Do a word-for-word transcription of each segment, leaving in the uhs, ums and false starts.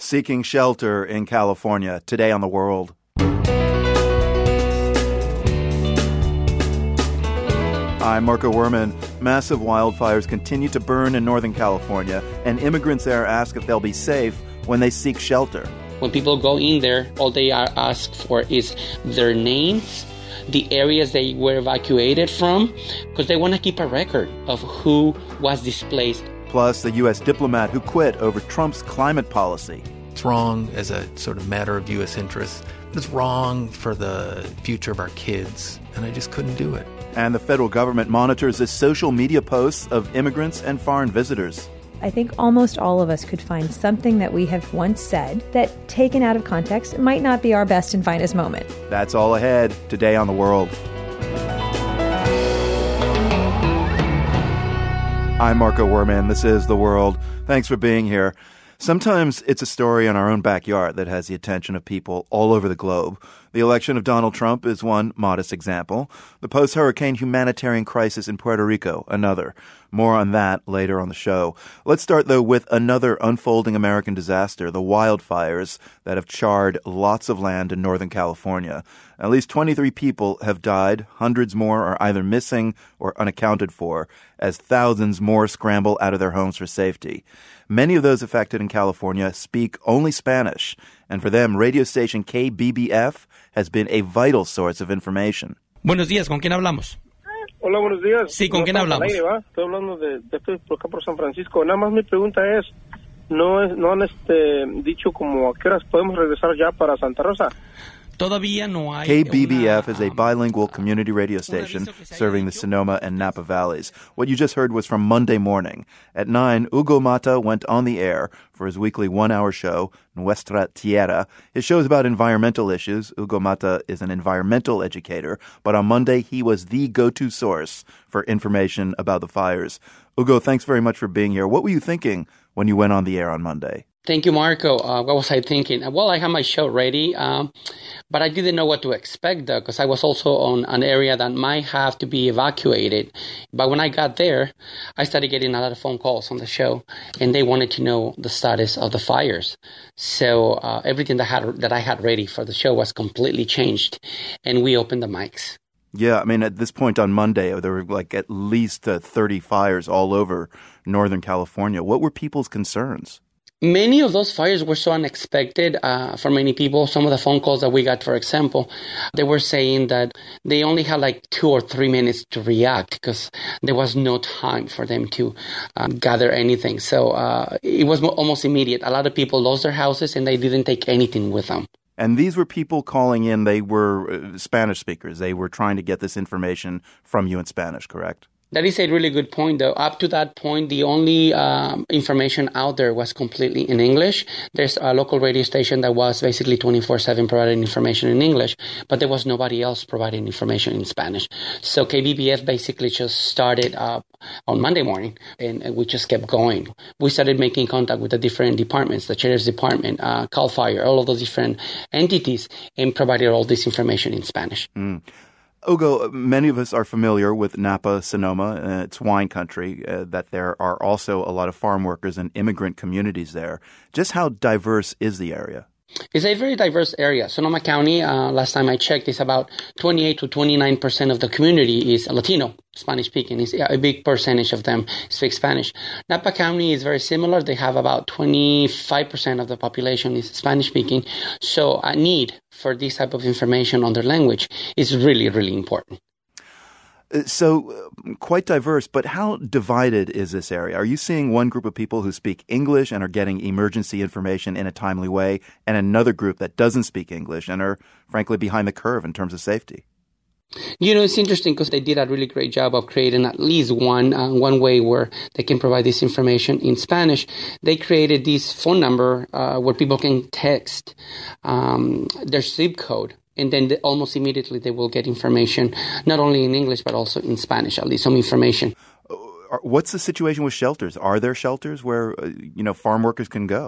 Seeking shelter in California. Today on The World. I'm Marco Werman. Massive wildfires continue to burn in Northern California, and immigrants there ask if they'll be safe when they seek shelter. When people go in there, all they are asked for is their names, the areas they were evacuated from, because they want to keep a record of who was displaced. Plus, the U S diplomat who quit over Trump's climate policy. It's wrong as a sort of matter of U S interests, but it's wrong for the future of our kids, and I just couldn't do it. And the federal government monitors the social media posts of immigrants and foreign visitors. I think almost all of us could find something that we have once said that, taken out of context, might not be our best and finest moment. That's all ahead today on The World. I'm Marco Werman. This is The World. Thanks for being here. Sometimes it's a story in our own backyard that has the attention of people all over the globe. The election of Donald Trump is one modest example. The post-hurricane humanitarian crisis in Puerto Rico, another. More on that later on the show. Let's start, though, with another unfolding American disaster, the wildfires that have charred lots of land in Northern California. At least twenty-three people have died. Hundreds more are either missing or unaccounted for, as thousands more scramble out of their homes for safety. Many of those affected in California speak only Spanish, and for them, radio station K B B F has been a vital source of information. Buenos días, ¿con quién hablamos? Hola, buenos días. Sí, ¿con quién hablamos? Aire, ¿va? Estoy hablando de, de estoy por acá por San Francisco. Nada más mi pregunta es, ¿no es, no han este dicho como a qué horas podemos regresar ya para Santa Rosa? Todavía no hay K B B F una, is a bilingual community radio station serving the Sonoma and Napa Valleys. What you just heard was from Monday morning. At nine, Hugo Mata went on the air for his weekly one-hour show, Nuestra Tierra. His show is about environmental issues. Hugo Mata is an environmental educator, but on Monday, he was the go-to source for information about the fires. Hugo, thanks very much for being here. What were you thinking when you went on the air on Monday? Thank you, Marco. Uh, what was I thinking? Well, I had my show ready, um, but I didn't know what to expect, though, because I was also on an area that might have to be evacuated. But when I got there, I started getting a lot of phone calls on the show, and they wanted to know the status of the fires. So uh, everything that, had, that I had ready for the show was completely changed, and we opened the mics. Yeah, I mean, at this point on Monday, there were like at least uh, thirty fires all over Northern California. What were people's concerns? Many of those fires were so unexpected uh, for many people. Some of the phone calls that we got, for example, they were saying that they only had like two or three minutes to react because there was no time for them to um, gather anything. So uh, it was almost immediate. A lot of people lost their houses and they didn't take anything with them. And these were people calling in. They were Spanish speakers. They were trying to get this information from you in Spanish, correct? That is a really good point, though. Up to that point, the only um, information out there was completely in English. There's a local radio station that was basically twenty-four seven providing information in English, but there was nobody else providing information in Spanish. So K B B F basically just started up on Monday morning, and, and we just kept going. We started making contact with the different departments, the Sheriff's Department, uh, CAL FIRE, all of those different entities, and provided all this information in Spanish. Mm. Hugo, many of us are familiar with Napa, Sonoma. Uh, it's wine country, uh, that there are also a lot of farm workers and immigrant communities there. Just how diverse is the area? It's a very diverse area. Sonoma County, uh, last time I checked, is about twenty-eight to twenty-nine percent of the community is Latino, Spanish speaking. It's a big percentage of them speak Spanish. Napa County is very similar. They have about twenty-five percent of the population is Spanish speaking. So a need for this type of information on their language is really, really important. So uh, quite diverse, but how divided is this area? Are you seeing one group of people who speak English and are getting emergency information in a timely way, and another group that doesn't speak English and are, frankly, behind the curve in terms of safety? You know, it's interesting because they did a really great job of creating at least one uh, one way where they can provide this information in Spanish. They created this phone number uh, where people can text um, their zip code. And then the, almost immediately they will get information, not only in English, but also in Spanish, at least some information. What's the situation with shelters? Are there shelters where, uh, you know, farm workers can go?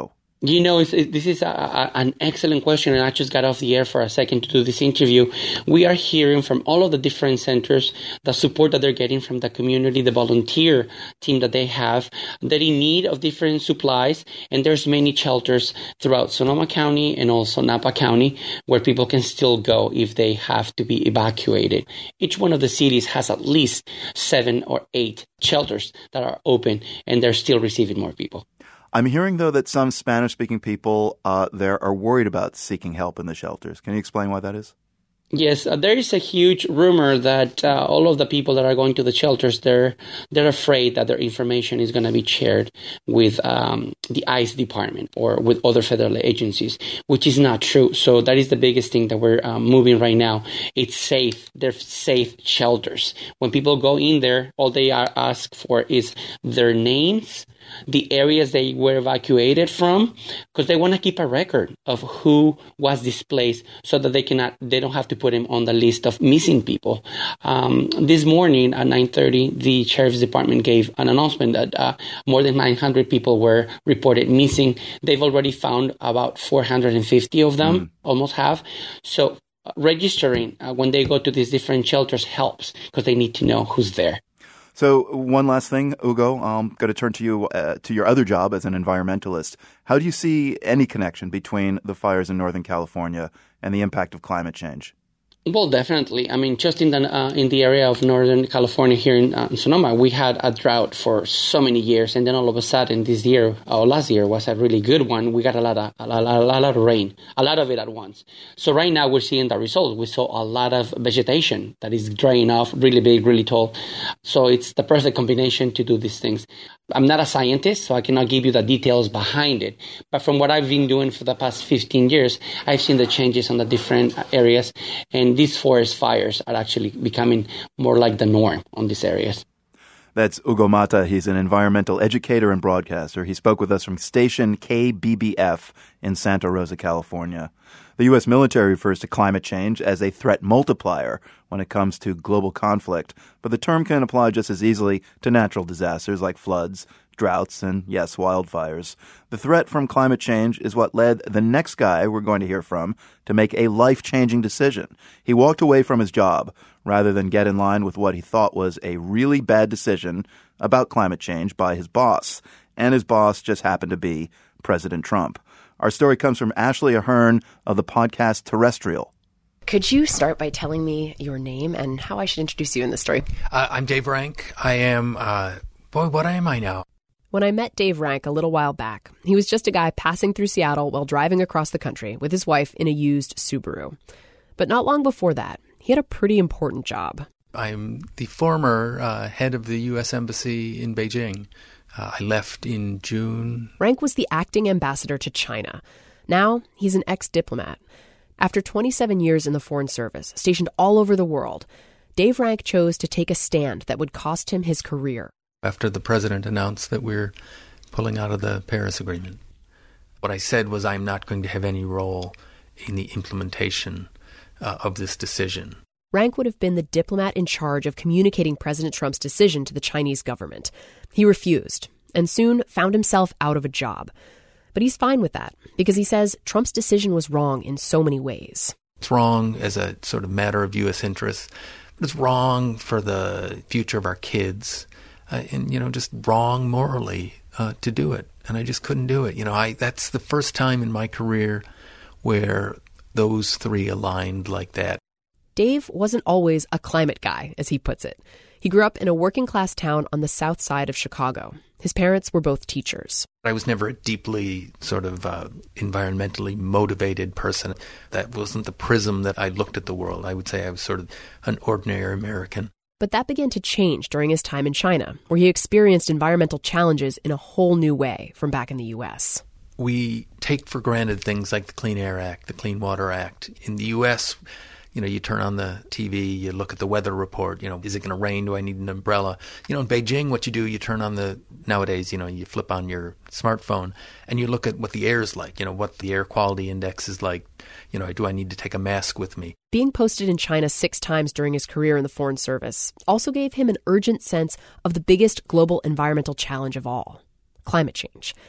You know, it's, it, this is a, a, an excellent question, and I just got off the air for a second to do this interview. We are hearing from all of the different centers the support that they're getting from the community, the volunteer team that they have. They're in need of different supplies, and there's many shelters throughout Sonoma County and also Napa County where people can still go if they have to be evacuated. Each one of the cities has at least seven or eight shelters that are open, and they're still receiving more people. I'm hearing, though, that some Spanish-speaking people uh, there are worried about seeking help in the shelters. Can you explain why that is? Yes, uh, there is a huge rumor that uh, all of the people that are going to the shelters, they're they're afraid that their information is going to be shared with um, the ICE department or with other federal agencies, which is not true. So that is the biggest thing that we're um, moving right now. It's safe. They're safe shelters. When people go in there, all they are asked for is their names, the areas they were evacuated from, because they want to keep a record of who was displaced so that they cannot, they don't have to put him on the list of missing people. Um, this morning at nine thirty, the Sheriff's Department gave an announcement that uh, more than nine hundred people were reported missing. They've already found about four hundred fifty of them, mm. almost half. So uh, registering uh, when they go to these different shelters helps because they need to know who's there. So one last thing, Hugo, I'm going to turn to you, uh, to your other job as an environmentalist. How do you see any connection between the fires in Northern California and the impact of climate change? Well, definitely. I mean, just in the uh, in the area of Northern California here in, uh, in Sonoma, we had a drought for so many years, and then all of a sudden, this year or last year was a really good one. We got a lot of a lot, a lot of rain, a lot of it at once. So right now, we're seeing the results. We saw a lot of vegetation that is drying off, really big, really tall. So it's the perfect combination to do these things. I'm not a scientist, so I cannot give you the details behind it. But from what I've been doing for the past fifteen years, I've seen the changes on the different areas, and these forest fires are actually becoming more like the norm on these areas. That's Hugo Mata. He's an environmental educator and broadcaster. He spoke with us from station K B B F in Santa Rosa, California. The U S military refers to climate change as a threat multiplier when it comes to global conflict, but the term can apply just as easily to natural disasters like floods, droughts, and, yes, wildfires. The threat from climate change is what led the next guy we're going to hear from to make a life-changing decision. He walked away from his job rather than get in line with what he thought was a really bad decision about climate change by his boss. And his boss just happened to be President Trump. Our story comes from Ashley Ahern of the podcast Terrestrial. Could you start by telling me your name and how I should introduce you in this story? Uh, I'm Dave Rank. I am, uh, boy, what am I now? When I met Dave Rank a little while back, he was just a guy passing through Seattle while driving across the country with his wife in a used Subaru. But not long before that, he had a pretty important job. I'm the former uh, head of the U S Embassy in Beijing. Uh, I left in June. Rank was the acting ambassador to China. Now he's an ex-diplomat. After twenty-seven years in the Foreign Service, stationed all over the world, Dave Rank chose to take a stand that would cost him his career. After the president announced that we're pulling out of the Paris Agreement, what I said was I'm not going to have any role in the implementation uh, of this decision. Rank would have been the diplomat in charge of communicating President Trump's decision to the Chinese government. He refused, and soon found himself out of a job. But he's fine with that, because he says Trump's decision was wrong in so many ways. It's wrong as a sort of matter of U S interest, but it's wrong for the future of our kids, uh, and, you know, just wrong morally uh, to do it. And I just couldn't do it. You know, I that's the first time in my career where those three aligned like that. Dave wasn't always a climate guy, as he puts it. He grew up in a working-class town on the south side of Chicago. His parents were both teachers. I was never a deeply sort of uh, environmentally motivated person. That wasn't the prism that I looked at the world. I would say I was sort of an ordinary American. But that began to change during his time in China, where he experienced environmental challenges in a whole new way from back in the U S. We take for granted things like the Clean Air Act, the Clean Water Act. In the U S, you know, you turn on the T V, you look at the weather report, you know, is it going to rain? Do I need an umbrella? You know, in Beijing, what you do, you turn on the, nowadays, you know, you flip on your smartphone and you look at what the air is like, you know, what the air quality index is like. You know, do I need to take a mask with me? Being posted in China six times during his career in the Foreign Service also gave him an urgent sense of the biggest global environmental challenge of all, climate change.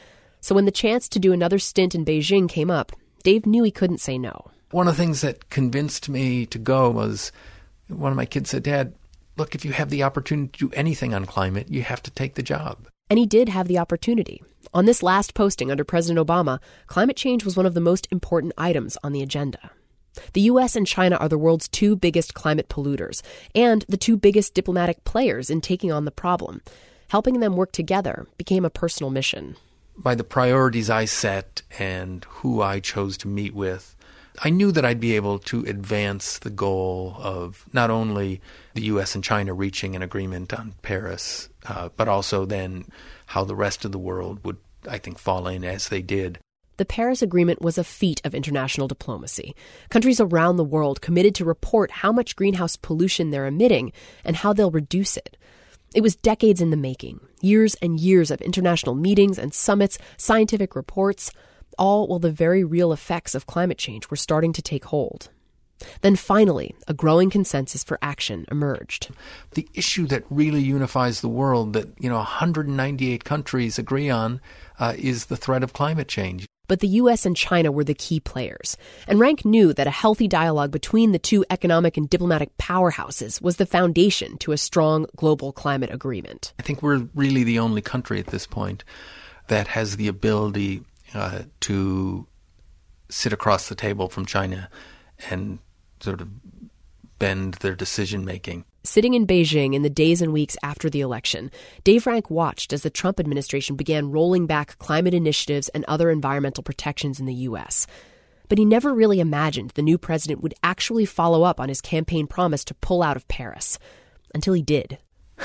So when the chance to do another stint in Beijing came up, Dave knew he couldn't say no. One of the things that convinced me to go was one of my kids said, Dad, look, if you have the opportunity to do anything on climate, you have to take the job. And he did have the opportunity. On this last posting under President Obama, climate change was one of the most important items on the agenda. The U S and China are the world's two biggest climate polluters and the two biggest diplomatic players in taking on the problem. Helping them work together became a personal mission. By the priorities I set and who I chose to meet with, I knew that I'd be able to advance the goal of not only the U S and China reaching an agreement on Paris, uh, but also then how the rest of the world would, I think, fall in as they did. The Paris Agreement was a feat of international diplomacy. Countries around the world committed to report how much greenhouse pollution they're emitting and how they'll reduce it. It was decades in the making, years and years of international meetings and summits, scientific reports, all while the very real effects of climate change were starting to take hold. Then finally, a growing consensus for action emerged. The issue that really unifies the world that, you know, one hundred ninety-eight countries agree on uh, is the threat of climate change. But the U S and China were the key players, and Rank knew that a healthy dialogue between the two economic and diplomatic powerhouses was the foundation to a strong global climate agreement. I think we're really the only country at this point that has the ability uh, to sit across the table from China and sort of bend their decision-making. Sitting in Beijing in the days and weeks after the election, Dave Rank watched as the Trump administration began rolling back climate initiatives and other environmental protections in the U S. But he never really imagined the new president would actually follow up on his campaign promise to pull out of Paris. Until he did.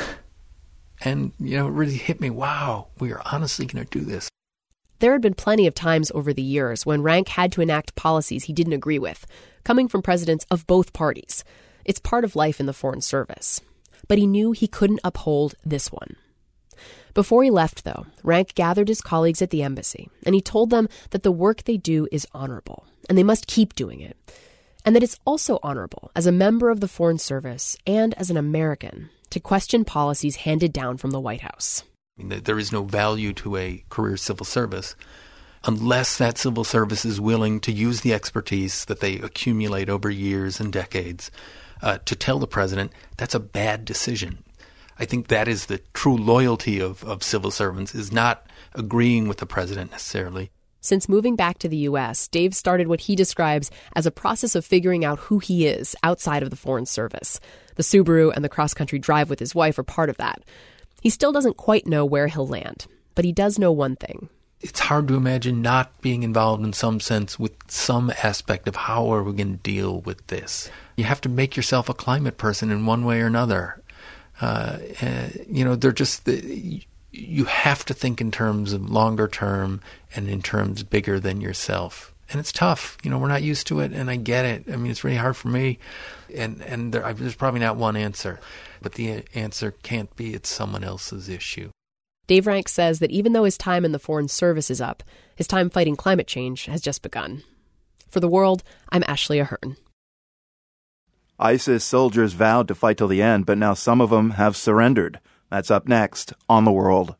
And, you know, it really hit me, wow, we are honestly going to do this. There had been plenty of times over the years when Rank had to enact policies he didn't agree with, coming from presidents of both parties. It's part of life in the Foreign Service. But he knew he couldn't uphold this one. Before he left, though, Rank gathered his colleagues at the embassy, and he told them that the work they do is honorable, and they must keep doing it. And that it's also honorable, as a member of the Foreign Service and as an American, to question policies handed down from the White House. I mean, there is no value to a career civil service unless that civil service is willing to use the expertise that they accumulate over years and decades uh, to tell the president that's a bad decision. I think that is the true loyalty of, of civil servants, is not agreeing with the president necessarily. Since moving back to the U S, Dave started what he describes as a process of figuring out who he is outside of the Foreign Service. The Subaru and the cross-country drive with his wife are part of that. He still doesn't quite know where he'll land, but he does know one thing. It's hard to imagine not being involved in some sense with some aspect of how are we going to deal with this. You have to make yourself a climate person in one way or another. Uh, uh, you know, they're just, the, you have to think in terms of longer term and in terms bigger than yourself. And it's tough. You know, we're not used to it, and I get it. I mean, it's really hard for me. And, and there, there's probably not one answer. But the answer can't be it's someone else's issue. Dave Rank says that even though his time in the Foreign Service is up, his time fighting climate change has just begun. For The World, I'm Ashley Ahern. ISIS soldiers vowed to fight till the end, but now some of them have surrendered. That's up next on The World.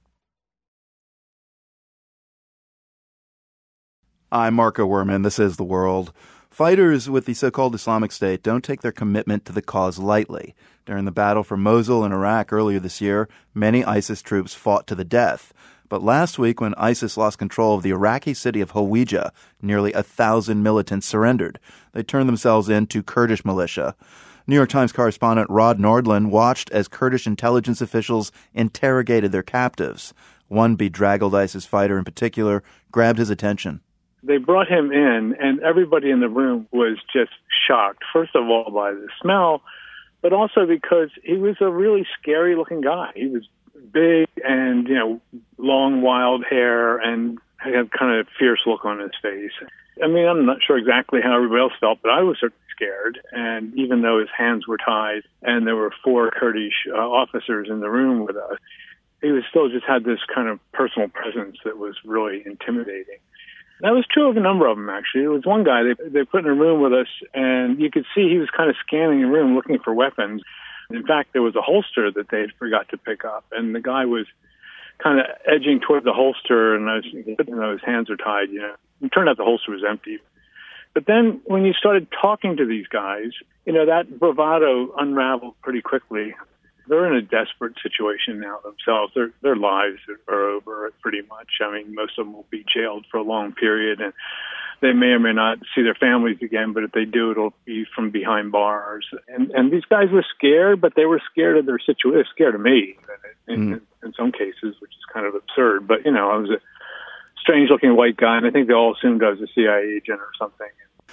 I'm Marco Werman. This is The World. Fighters with the so-called Islamic State don't take their commitment to the cause lightly. During the battle for Mosul in Iraq earlier this year, many ISIS troops fought to the death. But last week, when ISIS lost control of the Iraqi city of Hawija, nearly a thousand militants surrendered. They turned themselves in to Kurdish militia. New York Times correspondent Rod Nordland watched as Kurdish intelligence officials interrogated their captives. One bedraggled ISIS fighter in particular grabbed his attention. They brought him in, and everybody in the room was just shocked, first of all, by the smell, but also because he was a really scary-looking guy. He was big and, you know, long, wild hair and had kind of a fierce look on his face. I mean, I'm not sure exactly how everybody else felt, but I was certainly scared. And even though his hands were tied and there were four Kurdish uh, officers in the room with us, he was still just had this kind of personal presence that was really intimidating. That was true of a number of them, actually. There was one guy they, they put in a room with us, and you could see he was kind of scanning the room looking for weapons. In fact, there was a holster that they forgot to pick up, and the guy was kind of edging toward the holster, and I was, you know, his hands are tied, you know. It turned out the holster was empty. But then when you started talking to these guys, you know, that bravado unraveled pretty quickly. They're in a desperate situation now themselves. Their their lives are over pretty much. I mean, most of them will be jailed for a long period, and they may or may not see their families again, but if they do, it'll be from behind bars. And and these guys were scared, but they were scared of their situation, scared of me in, mm. in, in some cases, which is kind of absurd. But, you know, I was a strange-looking white guy, and I think they all assumed I was a C I A agent or something.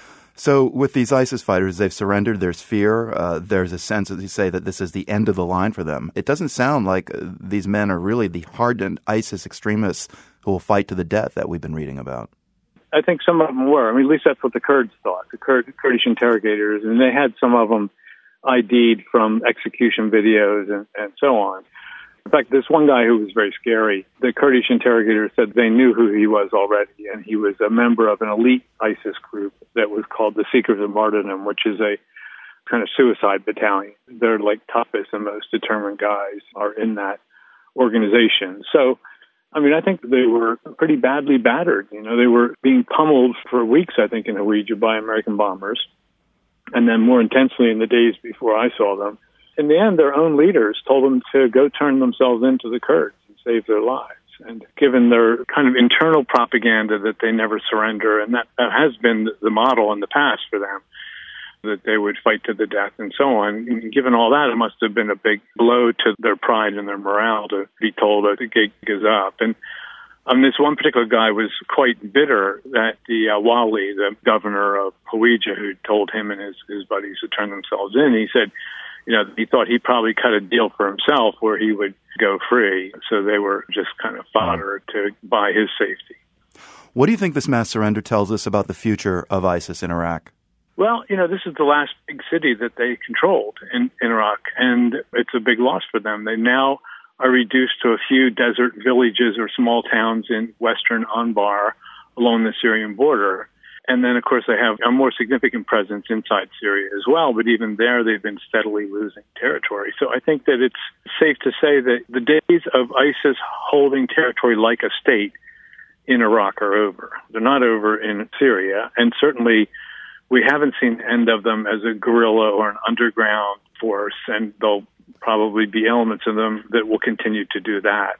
So with these ISIS fighters, they've surrendered. There's fear. Uh, there's a sense, as you say, that this is the end of the line for them. It doesn't sound like uh, these men are really the hardened ISIS extremists who will fight to the death that we've been reading about. I think some of them were. I mean, at least that's what the Kurds thought, the Kurd, Kurdish interrogators. And they had some of them I D'd from execution videos and, and so on. In fact, this one guy who was very scary, the Kurdish interrogator said they knew who he was already, and he was a member of an elite ISIS group that was called the Seekers of Martyrdom, which is a kind of suicide battalion. They're like toughest and most determined guys are in that organization. So, I mean, I think they were pretty badly battered. You know, they were being pummeled for weeks, I think, in Hawija by American bombers, and then more intensely in the days before I saw them. In the end, their own leaders told them to go turn themselves into the Kurds and save their lives. And given their kind of internal propaganda that they never surrender, and that, that has been the model in the past for them, that they would fight to the death and so on, and given all that, it must have been a big blow to their pride and their morale to be told that the gig is up. And um, this one particular guy was quite bitter that the uh, Wali, the governor of Hawija, who told him and his, his buddies to turn themselves in, he said, you know, he thought he probably cut a deal for himself where he would go free. So they were just kind of fodder to buy his safety. What do you think this mass surrender tells us about the future of ISIS in Iraq? Well, you know, this is the last big city that they controlled in, in Iraq, and it's a big loss for them. They now are reduced to a few desert villages or small towns in western Anbar along the Syrian border. And then, of course, they have a more significant presence inside Syria as well. But even there, they've been steadily losing territory. So I think that it's safe to say that the days of ISIS holding territory like a state in Iraq are over. They're not over in Syria. And certainly, we haven't seen the end of them as a guerrilla or an underground force. And there'll probably be elements of them that will continue to do that.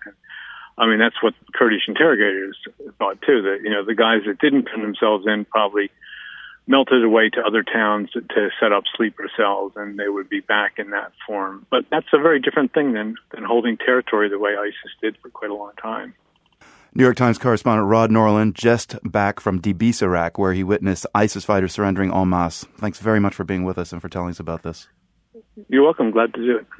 I mean, that's what Kurdish interrogators thought, too, that, you know, the guys that didn't turn themselves in probably melted away to other towns to, to set up sleeper cells, and they would be back in that form. But that's a very different thing than, than holding territory the way ISIS did for quite a long time. New York Times correspondent Rod Norland just back from Dibis, Iraq, where he witnessed ISIS fighters surrendering en masse. Thanks very much for being with us and for telling us about this. You're welcome. Glad to do it.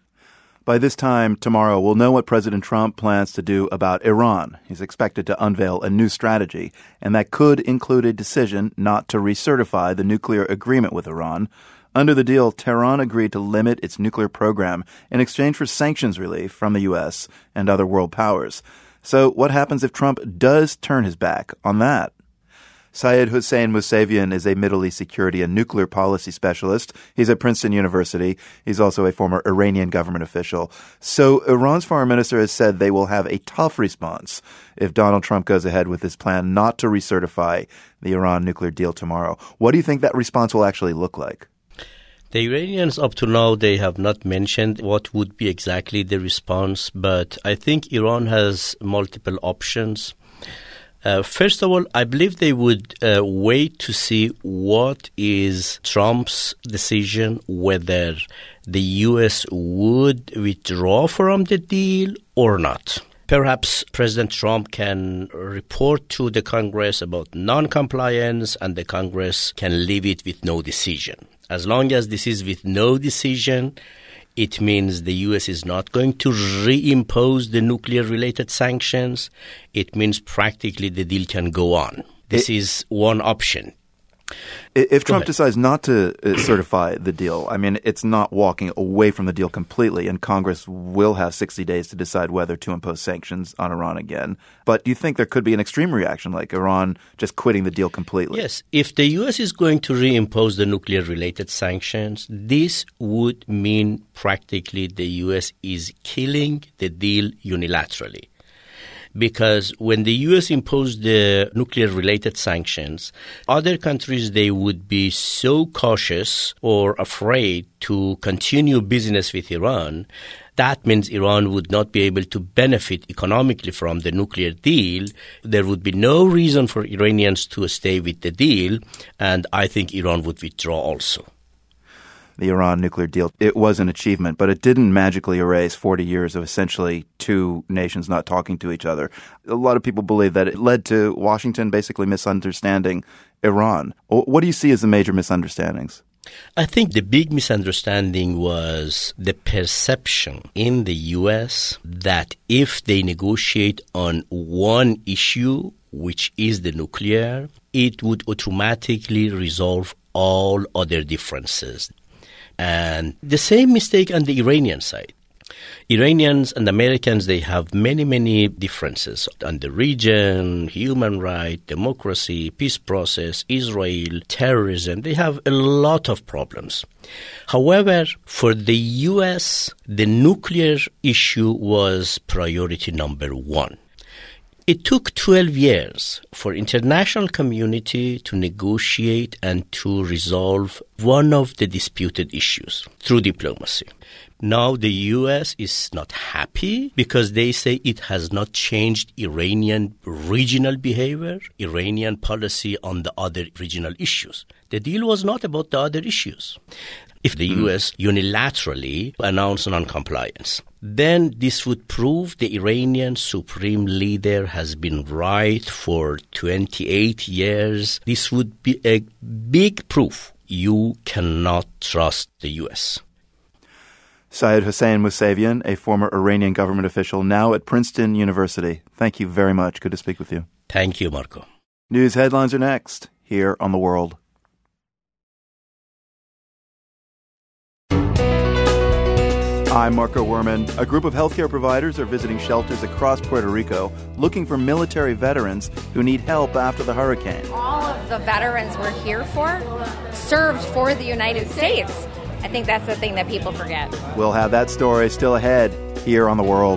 By this time tomorrow, we'll know what President Trump plans to do about Iran. He's expected to unveil a new strategy, and that could include a decision not to recertify the nuclear agreement with Iran. Under the deal, Tehran agreed to limit its nuclear program in exchange for sanctions relief from the U S and other world powers. So what happens if Trump does turn his back on that? Syed Hussein Mousavian is a Middle East security and nuclear policy specialist. He's at Princeton University. He's also a former Iranian government official. So Iran's foreign minister has said they will have a tough response if Donald Trump goes ahead with his plan not to recertify the Iran nuclear deal tomorrow. What do you think that response will actually look like? The Iranians, up to now, they have not mentioned what would be exactly the response, but I think Iran has multiple options. Uh, first of all, I believe they would uh, wait to see what is Trump's decision, whether the U S would withdraw from the deal or not. Perhaps President Trump can report to the Congress about non-compliance, and the Congress can leave it with no decision. As long as this is with no decision, it means the U S is not going to reimpose the nuclear-related sanctions. It means practically the deal can go on. This it, is one option. If Trump decides not to certify the deal, I mean, it's not walking away from the deal completely, and Congress will have sixty days to decide whether to impose sanctions on Iran again. But do you think there could be an extreme reaction, like Iran just quitting the deal completely? Yes. If the U S is going to reimpose the nuclear-related sanctions, this would mean practically the U S is killing the deal unilaterally. because when the U S imposed the nuclear-related sanctions, other countries, they would be so cautious or afraid to continue business with Iran. That means Iran would not be able to benefit economically from the nuclear deal. There would be no reason for Iranians to stay with the deal, and I think Iran would withdraw also. The Iran nuclear deal, it was an achievement, but it didn't magically erase forty years of essentially two nations not talking to each other. A lot of people believe that it led to Washington basically misunderstanding Iran. What do you see as the major misunderstandings? I think the big misunderstanding was the perception in the U S that if they negotiate on one issue, which is the nuclear, it would automatically resolve all other differences. And the same mistake on the Iranian side. Iranians and Americans, they have many, many differences on the region, human rights, democracy, peace process, Israel, terrorism. They have a lot of problems. However, for the U S, the nuclear issue was priority number one. It took twelve years for international community to negotiate and to resolve one of the disputed issues through diplomacy. Now the U S is not happy because they say it has not changed Iranian regional behavior, Iranian policy on the other regional issues. The deal was not about the other issues. If the U S unilaterally announced non-compliance, then this would prove the Iranian supreme leader has been right for twenty-eight years. This would be a big proof you cannot trust the U S. Syed Hossein Mousavian, a former Iranian government official, now at Princeton University. Thank you very much. Good to speak with you. Thank you, Marco. News headlines are next here on The World. I'm Marco Werman. A group of healthcare providers are visiting shelters across Puerto Rico looking for military veterans who need help after the hurricane. All of the veterans we're here for served for the United States. I think that's the thing that people forget. We'll have that story still ahead here on The World.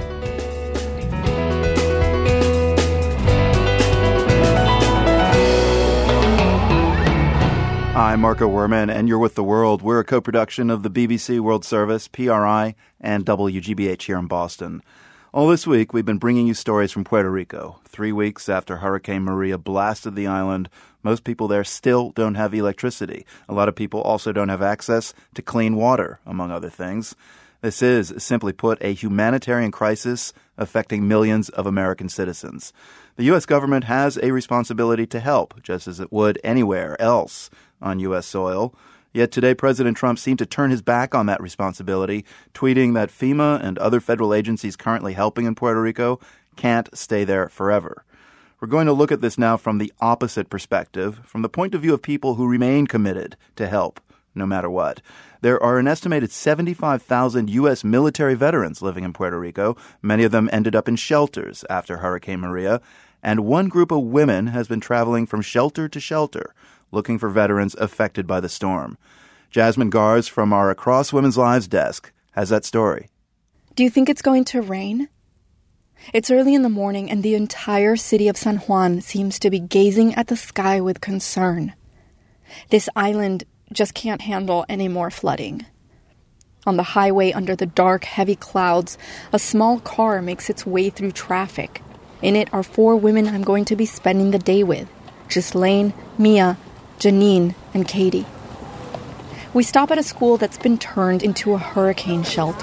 I'm Marco Werman, and you're with The World. We're a co-production of the B B C World Service, P R I, and W G B H here in Boston. All this week, we've been bringing you stories from Puerto Rico. Three weeks after Hurricane Maria blasted the island, most people there still don't have electricity. A lot of people also don't have access to clean water, among other things. This is, simply put, a humanitarian crisis affecting millions of American citizens. The U S government has a responsibility to help, just as it would anywhere else on U S soil. Yet today, President Trump seemed to turn his back on that responsibility, tweeting that FEMA and other federal agencies currently helping in Puerto Rico can't stay there forever. We're going to look at this now from the opposite perspective, from the point of view of people who remain committed to help, no matter what. There are an estimated seventy-five thousand U S military veterans living in Puerto Rico. Many of them ended up in shelters after Hurricane Maria. And one group of women has been traveling from shelter to shelter, looking for veterans affected by the storm. Jasmine Garz from our Across Women's Lives desk has that story. Do you think it's going to rain? It's early in the morning and the entire city of San Juan seems to be gazing at the sky with concern. This island just can't handle any more flooding. On the highway under the dark, heavy clouds, a small car makes its way through traffic. In it are four women I'm going to be spending the day with: Ghislaine, Mia, Janine, and Katie. We stop at a school that's been turned into a hurricane shelter.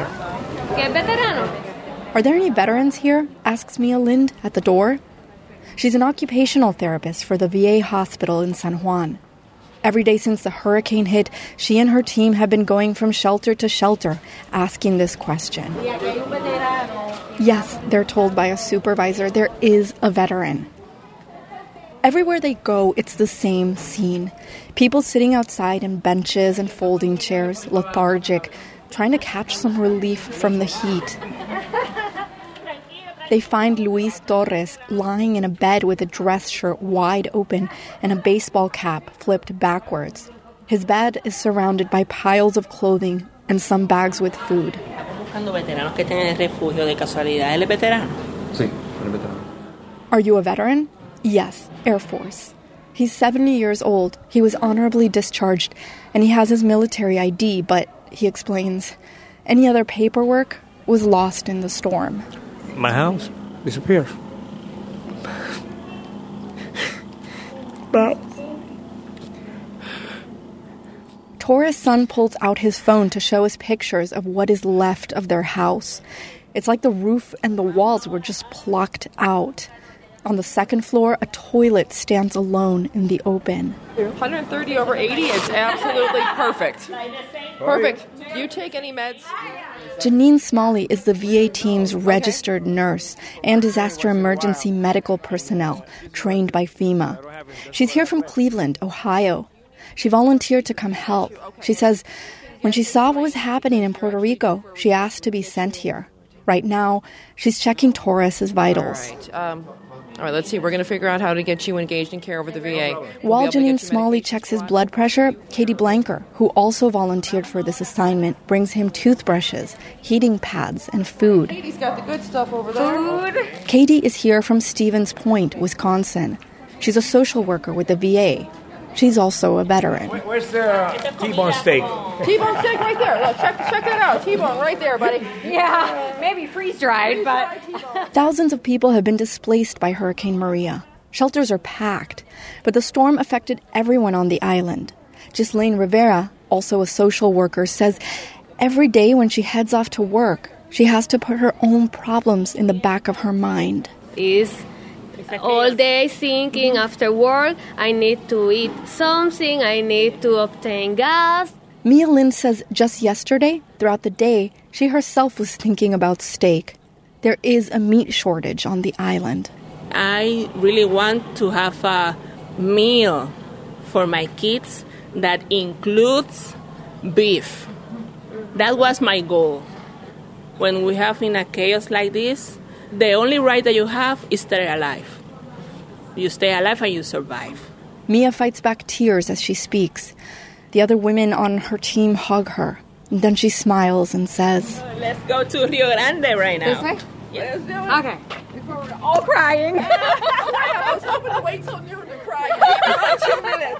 Are there any veterans here? Asks Mia Lind at the door. She's an occupational therapist for the V A hospital in San Juan. Every day since the hurricane hit, she and her team have been going from shelter to shelter, asking this question. Yes, they're told by a supervisor, there is a veteran. Everywhere they go, it's the same scene. People sitting outside in benches and folding chairs, lethargic, trying to catch some relief from the heat. They find Luis Torres lying in a bed with a dress shirt wide open and a baseball cap flipped backwards. His bed is surrounded by piles of clothing and some bags with food. Are you a veteran? Yes, Air Force. He's seventy years old. He was honorably discharged, and he has his military I D, but, he explains, any other paperwork was lost in the storm. My house disappeared. But Torres' son pulls out his phone to show us pictures of what is left of their house. It's like the roof and the walls were just plucked out. On the second floor, a toilet stands alone in the open. one hundred thirty over eighty, it's absolutely perfect. Perfect. Do you take any meds? Janine Smalley is the V A team's registered nurse and disaster emergency medical personnel trained by FEMA. She's here from Cleveland, Ohio. She volunteered to come help. She says when she saw what was happening in Puerto Rico, she asked to be sent here. Right now, she's checking Torres' vitals. All right, um, all right, let's see. We're going to figure out how to get you engaged in care over the V A. While Janine Smalley checks his blood pressure, Katie Blanker, who also volunteered for this assignment, brings him toothbrushes, heating pads, and food. Katie's got the good stuff over there. Food. Katie is here from Stevens Point, Wisconsin. She's a social worker with the V A. She's also a veteran. Where's the uh, T-bone steak? T-bone steak right there. Look, check, check that out. T-bone right there, buddy. Yeah, maybe freeze-dried, but... Thousands of people have been displaced by Hurricane Maria. Shelters are packed, but the storm affected everyone on the island. Ghislaine Rivera, also a social worker, says every day when she heads off to work, she has to put her own problems in the back of her mind. Is all day thinking after work, I need to eat something, I need to obtain gas. Mia Lynn says just yesterday, throughout the day, she herself was thinking about steak. There is a meat shortage on the island. I really want to have a meal for my kids that includes beef. That was my goal. When we have in a chaos like this, the only right that you have is stay alive. You stay alive and you survive. Mia fights back tears as she speaks. The other women on her team hug her. And then she smiles and says, Let's go to Rio Grande right now. This way? Yes. Okay. Before we're all crying. I was hoping to wait till noon to cry. About two minutes.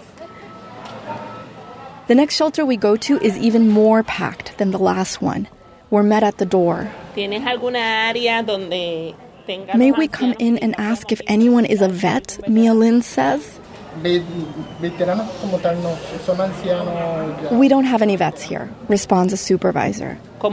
The next shelter we go to is even more packed than the last one. We're met at the door. May we come in and ask if anyone is a vet, Mia Lynn says. We don't have any vets here, responds a supervisor. How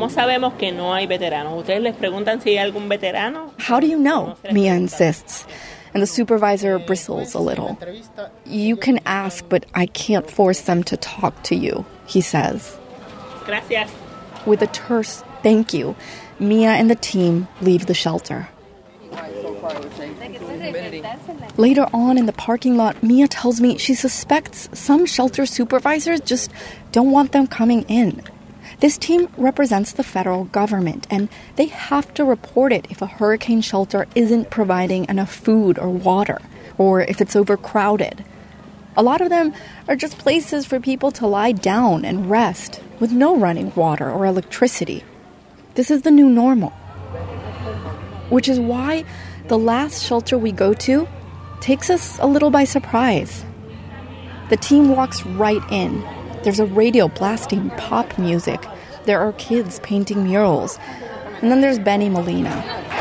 do you know? Mia insists. And the supervisor bristles a little. You can ask, but I can't force them to talk to you, he says. Gracias. With a terse thank you, Mia and the team leave the shelter. Later on in the parking lot, Mia tells me she suspects some shelter supervisors just don't want them coming in. This team represents the federal government, and they have to report it if a hurricane shelter isn't providing enough food or water, or if it's overcrowded. A lot of them are just places for people to lie down and rest, with no running water or electricity. This is the new normal. Which is why the last shelter we go to takes us a little by surprise. The team walks right in. There's a radio blasting pop music. There are kids painting murals. And then there's Benny Molina.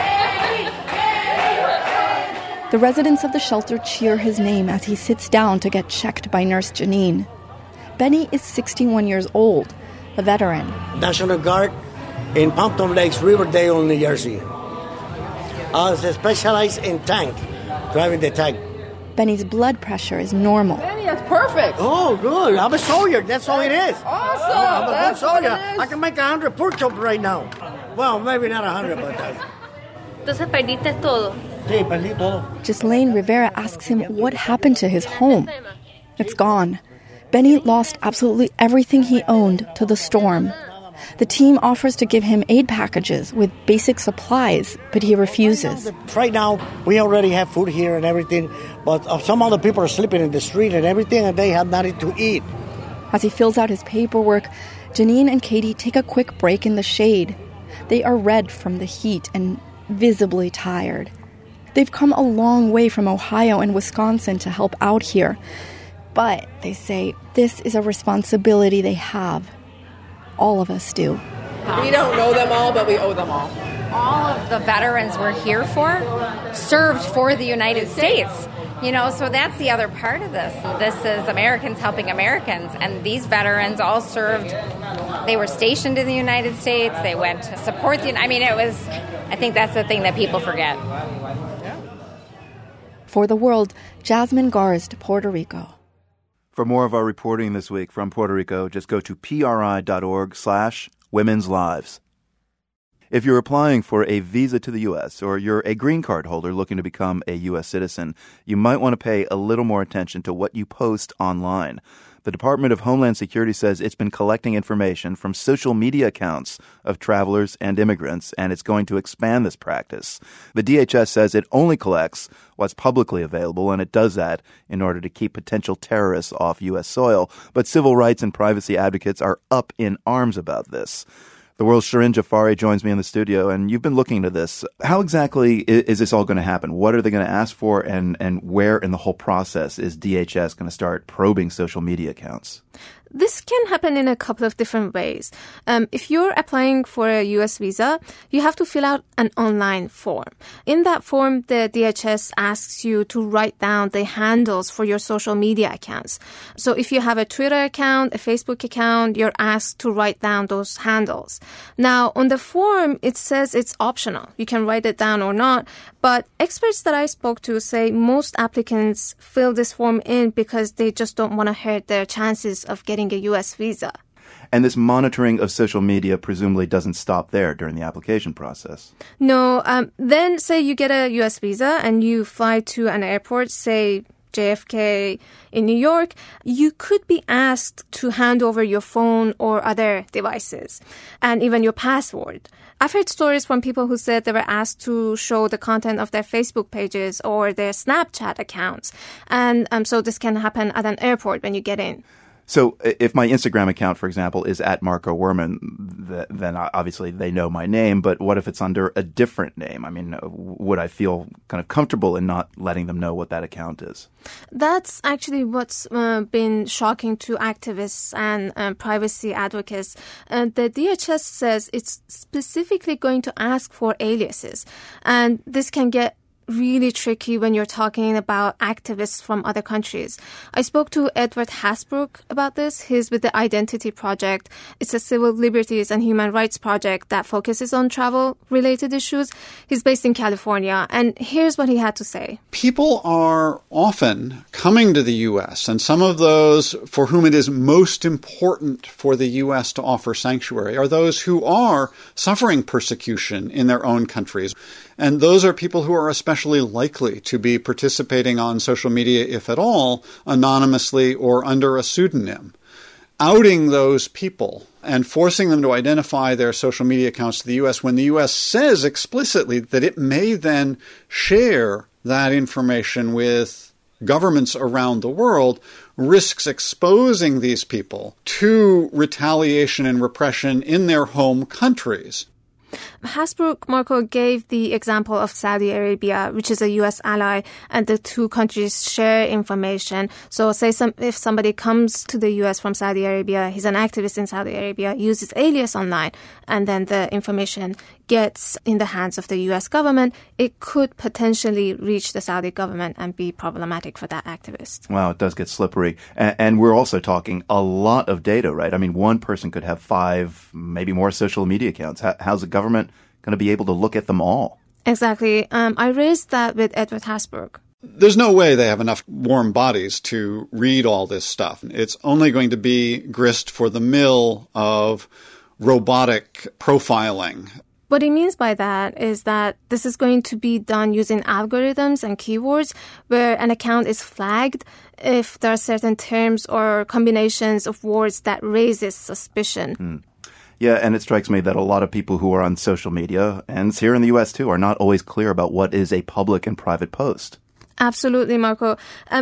The residents of the shelter cheer his name as he sits down to get checked by Nurse Janine. Benny is sixty-one years old, a veteran. National Guard in Pompton Lakes, Riverdale, New Jersey. I was specialized in tank, driving the tank. Benny's blood pressure is normal. Benny, that's perfect. Oh, good. I'm a soldier. That's all it is. Awesome. Oh, I'm a that's good soldier. What it is. I can make a hundred pork chop right now. Well, maybe not a hundred, but that. Entonces perdiste todo. Sí, perdí todo. Ghislaine Rivera asks him what happened to his home. It's gone. Benny lost absolutely everything he owned to the storm. The team offers to give him aid packages with basic supplies, but he refuses. Right now, we already have food here and everything, but some other people are sleeping in the street and everything, and they have nothing to eat. As he fills out his paperwork, Janine and Katie take a quick break in the shade. They are red from the heat and visibly tired. They've come a long way from Ohio and Wisconsin to help out here. But they say this is a responsibility they have. All of us do. We don't know them all, but we owe them all. All of the veterans we're here for served for the United States. You know, so that's the other part of this. This is Americans helping Americans, and these veterans all served. They were stationed in the United States. They went to support the, I mean, it was, I think that's the thing that people forget. For The World, Jasmine Garst, Puerto Rico. For more of our reporting this week from Puerto Rico, just go to pri.org slash women's lives. If you're applying for a visa to the U S or you're a green card holder looking to become a U S citizen, you might want to pay a little more attention to what you post online. The Department of Homeland Security says it's been collecting information from social media accounts of travelers and immigrants, and it's going to expand this practice. The D H S says it only collects what's publicly available, and it does that in order to keep potential terrorists off U S soil. But civil rights and privacy advocates are up in arms about this. The World's Shirin Jafari joins me in the studio, and you've been looking into this. How exactly is, is this all going to happen? What are they going to ask for, and, and where in the whole process is D H S going to start probing social media accounts? This can happen in a couple of different ways. Um, if you're applying for a U S visa, you have to fill out an online form. In that form, the D H S asks you to write down the handles for your social media accounts. So if you have a Twitter account, a Facebook account, you're asked to write down those handles. Now, on the form, it says it's optional. You can write it down or not. But experts that I spoke to say most applicants fill this form in because they just don't want to hurt their chances of getting a U S visa. And this monitoring of social media presumably doesn't stop there during the application process. No. Um, then say you get a U S visa and you fly to an airport, say J F K in New York, you could be asked to hand over your phone or other devices and even your password. I've heard stories from people who said they were asked to show the content of their Facebook pages or their Snapchat accounts. And um, so this can happen at an airport when you get in. So if my Instagram account, for example, is at Marco Werman, then obviously they know my name. But what if it's under a different name? I mean, would I feel kind of comfortable in not letting them know what that account is? That's actually what's uh, been shocking to activists and uh, privacy advocates. Uh, the D H S says it's specifically going to ask for aliases. And this can get really tricky when you're talking about activists from other countries. I spoke to Edward Hasbrook about this. He's with the Identity Project. It's a civil liberties and human rights project that focuses on travel-related issues. He's based in California, and here's what he had to say. People are often coming to the U S, and some of those for whom it is most important for the U S to offer sanctuary are those who are suffering persecution in their own countries. And those are people who are especially likely to be participating on social media, if at all, anonymously or under a pseudonym. Outing those people and forcing them to identify their social media accounts to the U S when the U S says explicitly that it may then share that information with governments around the world risks exposing these people to retaliation and repression in their home countries. Hasbrook, Marco, gave the example of Saudi Arabia, which is a U S ally, and the two countries share information. So say some, if somebody comes to the U S from Saudi Arabia, he's an activist in Saudi Arabia, uses alias online, and then the information gets in the hands of the U S government, it could potentially reach the Saudi government and be problematic for that activist. Wow, it does get slippery. And, and we're also talking a lot of data, right? I mean, one person could have five, maybe more social media accounts. How, how's the government going to be able to look at them all? Exactly. Um, I raised that with Edward Hasbrook. There's no way they have enough warm bodies to read all this stuff. It's only going to be grist for the mill of robotic profiling. What he means by that is that this is going to be done using algorithms and keywords where an account is flagged if there are certain terms or combinations of words that raises suspicion. Mm. Yeah, and it strikes me that a lot of people who are on social media, and it's here in the U S too, are not always clear about what is a public and private post. Absolutely, Marco. Um,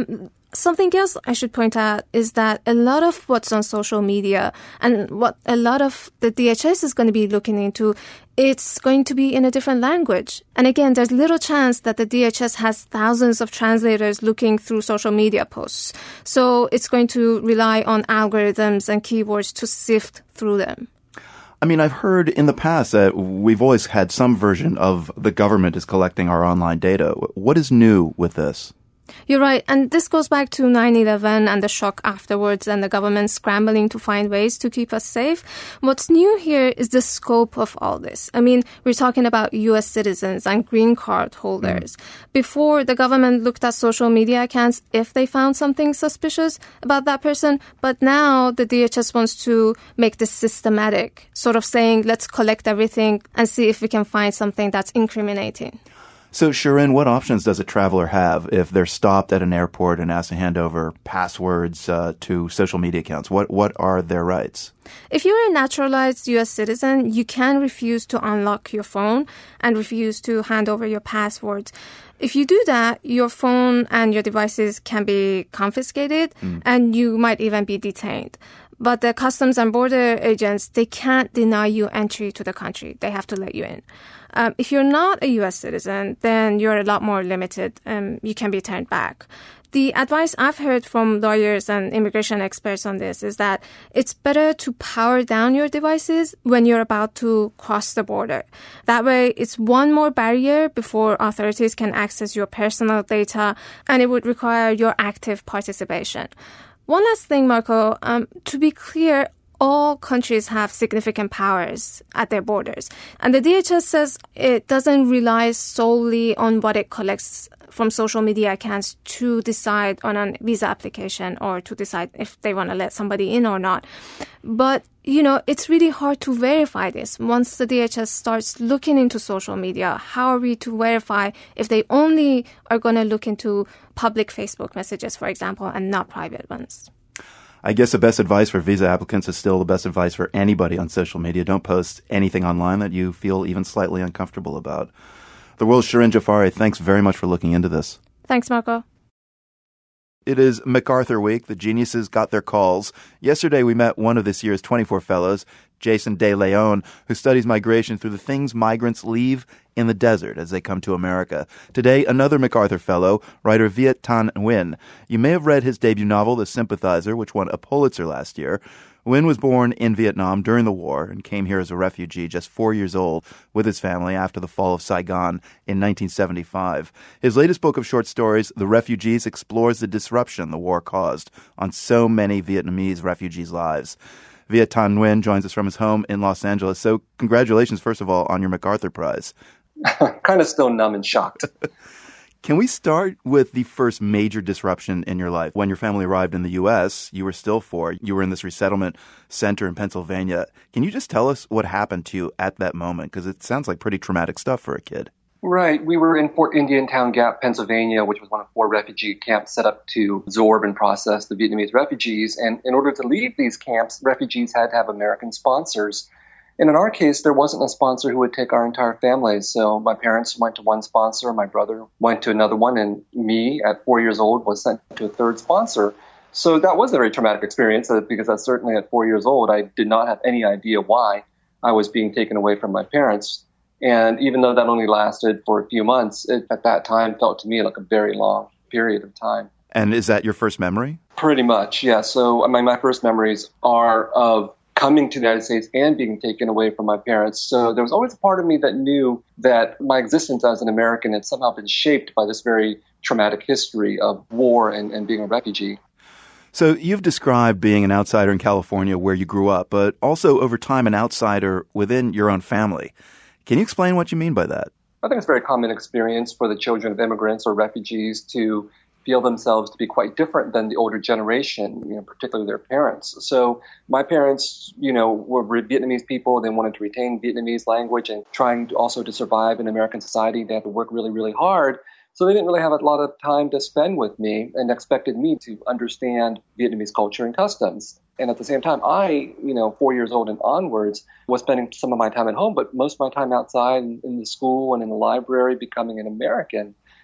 Something else I should point out is that a lot of what's on social media and what a lot of the D H S is going to be looking into, it's going to be in a different language. And again, there's little chance that the D H S has thousands of translators looking through social media posts. So it's going to rely on algorithms and keywords to sift through them. I mean, I've heard in the past that we've always had some version of the government is collecting our online data. What is new with this? You're right. And this goes back to nine eleven and the shock afterwards and the government scrambling to find ways to keep us safe. What's new here is the scope of all this. I mean, we're talking about U S citizens and green card holders. Mm. Before, the government looked at social media accounts if they found something suspicious about that person. But now the D H S wants to make this systematic, sort of saying, let's collect everything and see if we can find something that's incriminating. So, Shirin, what options does a traveler have if they're stopped at an airport and asked to hand over passwords uh, to social media accounts? What what are their rights? If you're a naturalized U S citizen, you can refuse to unlock your phone and refuse to hand over your passwords. If you do that, your phone and your devices can be confiscated mm. and you might even be detained. But the Customs and Border agents, they can't deny you entry to the country. They have to let you in. Um, if you're not a U S citizen, then you're a lot more limited. Um, you can be turned back. The advice I've heard from lawyers and immigration experts on this is that it's better to power down your devices when you're about to cross the border. That way, it's one more barrier before authorities can access your personal data, and it would require your active participation. One last thing, Marco, um, to be clear, all countries have significant powers at their borders. And the D H S says it doesn't rely solely on what it collects from social media accounts to decide on a visa application or to decide if they want to let somebody in or not. But, you know, it's really hard to verify this. Once the D H S starts looking into social media, how are we to verify if they only are going to look into public Facebook messages, for example, and not private ones? I guess the best advice for visa applicants is still the best advice for anybody on social media. Don't post anything online that you feel even slightly uncomfortable about. The world's Shirin Jafari, thanks very much for looking into this. Thanks, Marco. It is MacArthur Week. The geniuses got their calls. Yesterday, we met one of this year's twenty-four fellows, Jason De Leon, who studies migration through the things migrants leave in the desert as they come to America. Today, another MacArthur Fellow, writer Viet Thanh Nguyen. You may have read his debut novel, The Sympathizer, which won a Pulitzer last year. Nguyen was born in Vietnam during the war and came here as a refugee just four years old with his family after the fall of Saigon in nineteen seventy-five. His latest book of short stories, The Refugees, explores the disruption the war caused on so many Vietnamese refugees' lives. Viet Thanh Nguyen joins us from his home in Los Angeles. So congratulations, first of all, on your MacArthur Prize. Kind of still numb and shocked. Can we start with the first major disruption in your life? When your family arrived in the U S, you were still four. You were in this resettlement center in Pennsylvania. Can you just tell us what happened to you at that moment? Because it sounds like pretty traumatic stuff for a kid. Right. We were in Fort Indian Town Gap, Pennsylvania, which was one of four refugee camps set up to absorb and process the Vietnamese refugees. And in order to leave these camps, refugees had to have American sponsors. And in our case, there wasn't a sponsor who would take our entire family. So my parents went to one sponsor, my brother went to another one, and me at four years old was sent to a third sponsor. So that was a very traumatic experience because I certainly at four years old, I did not have any idea why I was being taken away from my parents. And even though that only lasted for a few months, it at that time felt to me like a very long period of time. And is that your first memory? Pretty much, yeah. So my, my first memories are of coming to the United States and being taken away from my parents. So there was always a part of me that knew that my existence as an American had somehow been shaped by this very traumatic history of war and, and being a refugee. So you've described being an outsider in California where you grew up, but also over time an outsider within your own family. Can you explain what you mean by that? I think it's a very common experience for the children of immigrants or refugees to feel themselves to be quite different than the older generation, you know, particularly their parents. So my parents, you know, were Vietnamese people. They wanted to retain Vietnamese language and trying to also to survive in American society. They had to work really, really hard. So they didn't really have a lot of time to spend with me and expected me to understand Vietnamese culture and customs. And at the same time, I, you know, four years old and onwards, was spending some of my time at home, but most of my time outside in, in the school and in the library, becoming an American.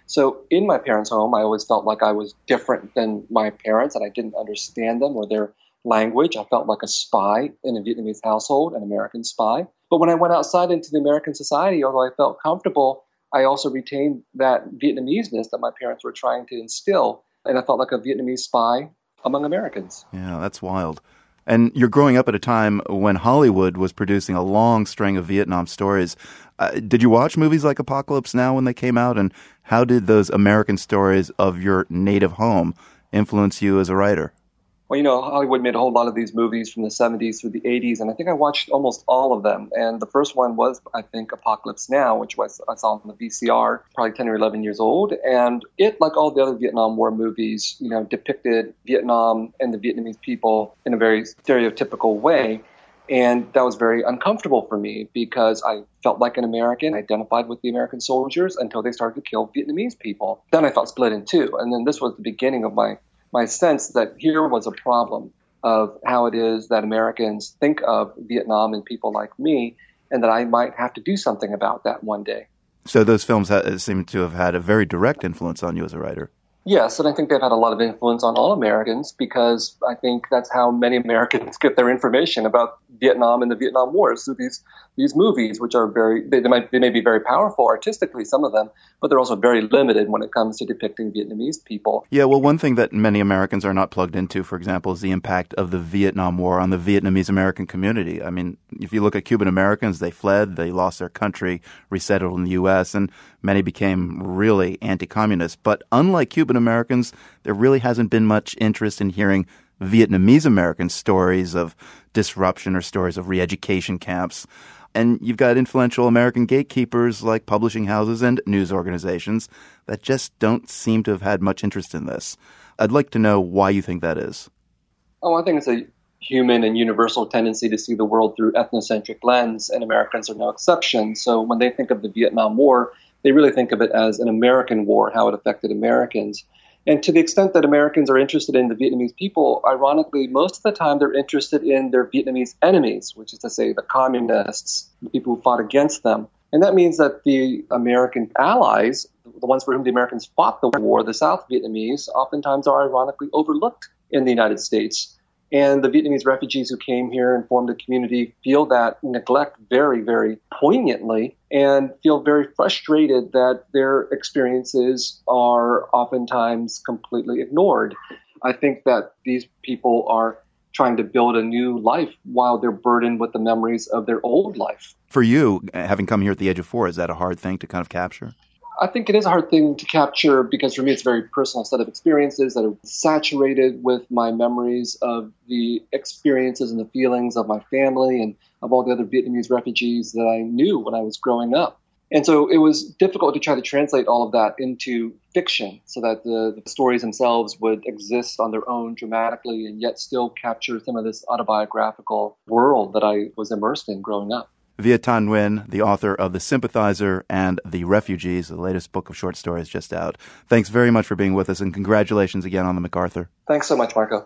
So in my parents' home, I always felt like I was different than my parents and I didn't understand them or their language. I felt like a spy in a Vietnamese household, an American spy. But when I went outside into the American society, although I felt comfortable, I also retained that Vietnamese-ness that my parents were trying to instill. And I felt like a Vietnamese spy among Americans. Yeah, that's wild. And you're growing up at a time when Hollywood was producing a long string of Vietnam stories. Uh, did you watch movies like Apocalypse Now when they came out? And how did those American stories of your native home influence you as a writer? Well, you know, Hollywood made a whole lot of these movies from the seventies through the eighties, and I think I watched almost all of them. And the first one was, I think, Apocalypse Now, which was I saw on the V C R, probably ten or eleven years old. And it, like all the other Vietnam War movies, you know, depicted Vietnam and the Vietnamese people in a very stereotypical way. And that was very uncomfortable for me because I felt like an American, identified with the American soldiers until they started to kill Vietnamese people. Then I felt split in two. And then this was the beginning of my my sense that here was a problem of how it is that Americans think of Vietnam and people like me, and that I might have to do something about that one day. So those films ha- seem to have had a very direct influence on you as a writer. Yes, and I think they've had a lot of influence on all Americans because I think that's how many Americans get their information about Vietnam and the Vietnam Wars through these these movies, which are very they, they might they may be very powerful artistically, some of them, but they're also very limited when it comes to depicting Vietnamese people. Yeah, well, one thing that many Americans are not plugged into, for example, is the impact of the Vietnam War on the Vietnamese American community. I mean, if you look at Cuban Americans, they fled, they lost their country, resettled in the U S, and many became really anti-communist. But unlike Cuban Americans, there really hasn't been much interest in hearing Vietnamese American stories of disruption or stories of re-education camps. And you've got influential American gatekeepers like publishing houses and news organizations that just don't seem to have had much interest in this. I'd like to know why you think that is. Oh, I think it's a human and universal tendency to see the world through ethnocentric lens, and Americans are no exception. So when they think of the Vietnam War, they really think of it as an American war, how it affected Americans. And to the extent that Americans are interested in the Vietnamese people, ironically, most of the time they're interested in their Vietnamese enemies, which is to say the communists, the people who fought against them. And that means that the American allies, the ones for whom the Americans fought the war, the South Vietnamese, oftentimes are ironically overlooked in the United States. And the Vietnamese refugees who came here and formed a community feel that neglect very, very poignantly and feel very frustrated that their experiences are oftentimes completely ignored. I think that these people are trying to build a new life while they're burdened with the memories of their old life. For you, having come here at the age of four, is that a hard thing to kind of capture? I think it is a hard thing to capture because for me it's a very personal set of experiences that are saturated with my memories of the experiences and the feelings of my family and of all the other Vietnamese refugees that I knew when I was growing up. And so it was difficult to try to translate all of that into fiction so that the, the stories themselves would exist on their own dramatically and yet still capture some of this autobiographical world that I was immersed in growing up. Viet Thanh Nguyen, the author of The Sympathizer and The Refugees, the latest book of short stories just out. Thanks very much for being with us, and congratulations again on the MacArthur. Thanks so much, Marco.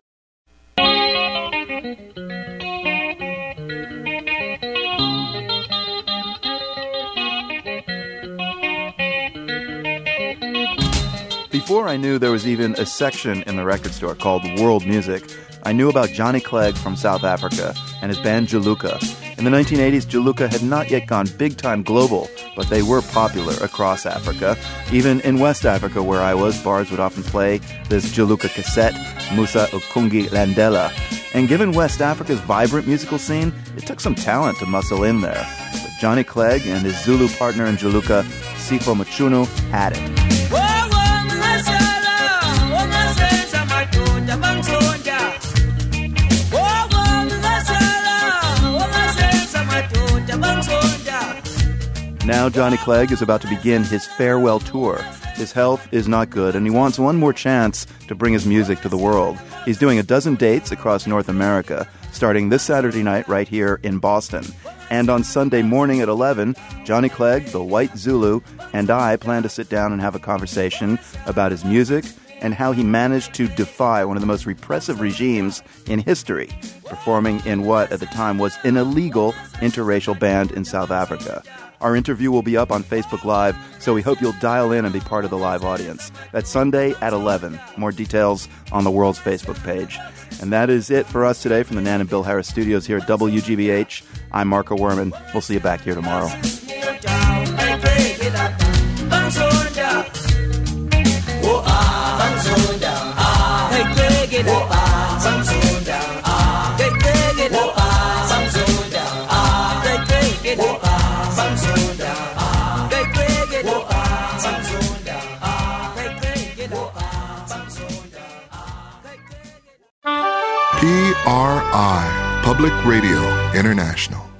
Before I knew there was even a section in the record store called World Music, I knew about Johnny Clegg from South Africa and his band Juluka. In the nineteen eighties, Juluka had not yet gone big-time global, but they were popular across Africa. Even in West Africa, where I was, bars would often play this Juluka cassette, Musa Ukungi Landela. And given West Africa's vibrant musical scene, it took some talent to muscle in there. But Johnny Clegg and his Zulu partner in Juluka, Sipho Mchunu, had it. Now Johnny Clegg is about to begin his farewell tour. His health is not good, and he wants one more chance to bring his music to the world. He's doing a dozen dates across North America, starting this Saturday night right here in Boston. And on Sunday morning at eleven, Johnny Clegg, the White Zulu, and I plan to sit down and have a conversation about his music and how he managed to defy one of the most repressive regimes in history, performing in what at the time was an illegal interracial band in South Africa. Our interview will be up on Facebook Live, so we hope you'll dial in and be part of the live audience. That's Sunday at eleven. More details on the World's Facebook page. And that is it for us today from the Nan and Bill Harris studios here at W G B H. I'm Marco Werman. We'll see you back here tomorrow. P R I, Public Radio International.